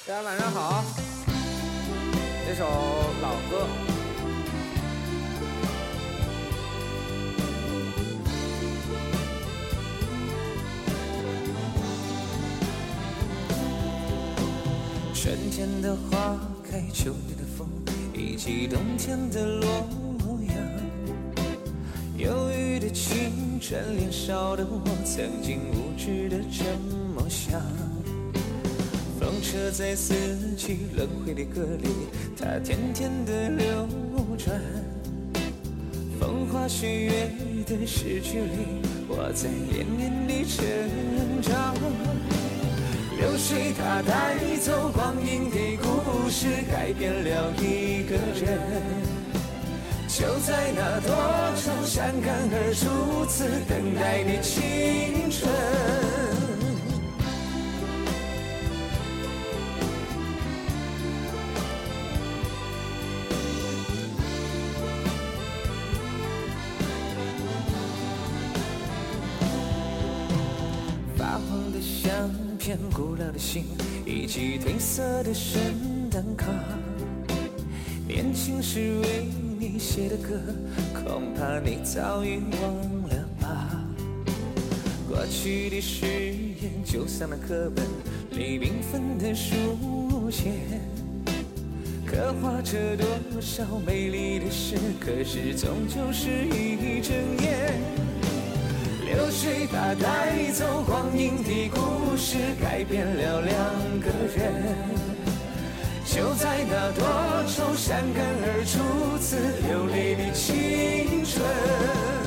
大家晚上好，这首老歌。春天的花开，秋天的风，以及冬天的洛阳。忧郁的青春，年少的我，曾经无知的这么想。风车在四季轮回的歌里，它甜甜的流转。风花雪月的诗句里，我在年年地成长。流水它带走光阴的故事，改变了一个人。就在那多愁善感而初次等待的青春。发黄的相片，古老的信，以及褪色的圣诞卡。年轻时为你写的歌，恐怕你早已忘了吧。过去的誓言就像那课本里缤纷的书写，刻画着多少美丽的事，可是终究是一整夜。流水它带走光阴的故事，改变了两个人。就在那多愁善感而初次流泪的青春。